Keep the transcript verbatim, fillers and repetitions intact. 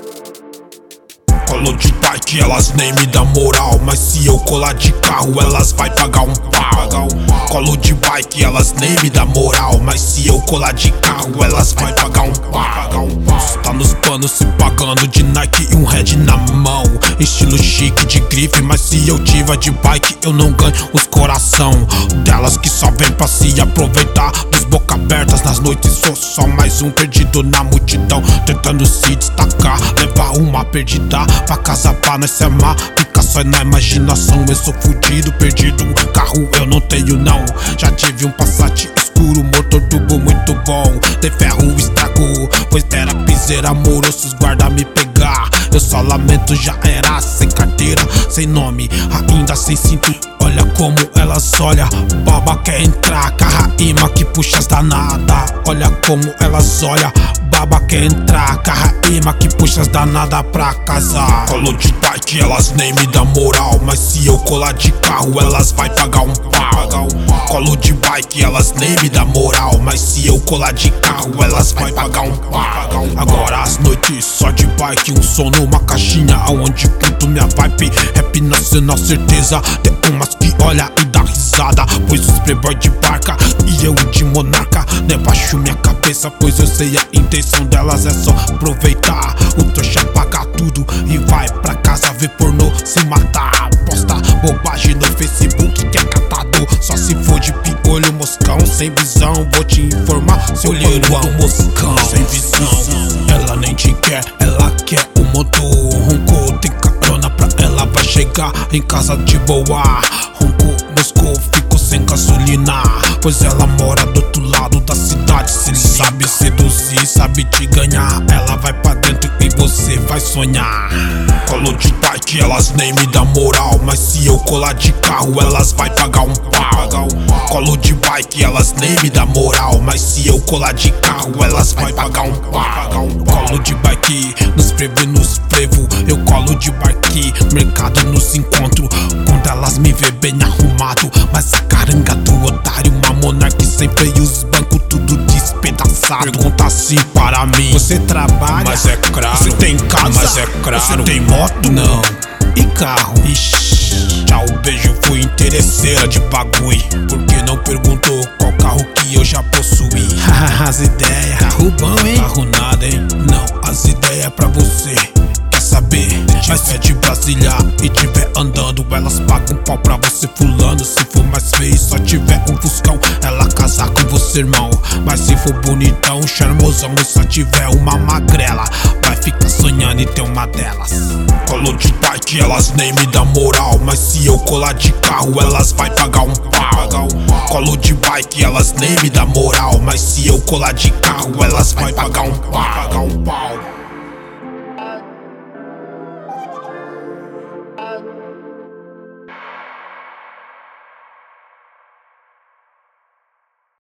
Colo de bike, elas nem me dão moral, mas se eu colar de carro, elas vai pagar um pau. Colo de bike, elas nem me dão moral, mas se eu colar de carro, elas vai pagar um pau. Tá nos panos se pagando de Nike e um Red na mão, estilo chique de grife, mas se eu tiver de bike, eu não ganho os coração delas que só vem pra se aproveitar dos boca abertas nas noites. Sou só mais um perdido na multidão, tentando se destacar, levar uma perdida pra casa pra nós se amar. Fica só na imaginação, eu sou fudido, perdido. Carro eu não tenho não, já tive um Passat escuro, motor turbo muito bom. Tem ferro estragou, pois era piseira amorosos, guarda me pegar. Eu só lamento, já era sem carteira, sem nome, ainda sem cinto. Olha como elas olham, baba quer entrar, carraíma que puxa as danada. Olha como elas olham, baba quer entrar, carraíma que puxa as danada pra casar. Colo de bike, elas nem me dão moral, mas se eu colar de carro, elas vai pagar um pau. Colo de bike, elas nem me dão moral, mas se eu colar de carro, elas vai pagar um pau. Agora as noites só de bike, um som numa caixinha, aonde canto minha vibe, rap nacional certeza. Tem umas que olha e dá risada, pois os playboy de barca e eu de monarca, né, baixo minha cabeça, pois eu sei a intenção delas é só aproveitar. O trouxa paga tudo e vai pra casa ver pornô, se matar. Posta bobagem no Facebook que é catador, só se for de piolho moscão, sem visão. Vou te informar, seu olheiro é um moscão sem visão. Ela nem te quer, ela quer o motor. Roncou, tem carona pra ela, vai chegar em casa de boa. Roncou, moscou, ficou sem gasolina, pois ela mora do outro lado da cidade. Se sabe seduzir, sabe te ganhar, ela vai pra dentro e você vai sonhar. Colo de bike, elas nem me dão moral, mas se eu colar de carro, elas vai pagar um pau. Colo de bike, elas nem me dão moral, mas se eu colar de carro, elas vai pagar um pau. Colo de bike, nos prevê, nos prevo, eu colo de bike, mercado nos encontro, quando elas me vê bem arrumado, mas a caranga do otário, uma monarca sem freio, os bancos tudo despedaçado. Pergunta assim para mim, você trabalha, mas é claro. Você tem casa, mas é claro. Você tem moto, não. E carro, ixi. Tchau, beijo, fui interesseira de bagulho, porque não perguntou qual carro que eu já possuí. As ideias, carro bom, hein? Carro nada, hein? Não, as ideias é pra você. Quer saber? Mas se é de Brasília e tiver andando, elas pagam um pau pra você fulano. Se for mais feio, só tiver um fuscão, ela casar com você, irmão. Mas se for bonitão, charmosão, e só tiver uma magrela, vai ficar sonhando em ter uma delas. Colo de bike, elas nem me dão moral, mas se eu colar de carro, elas vai pagar um pau. Colo de bike, elas nem me dão moral, mas se eu colar de carro, elas vai pagar um pau.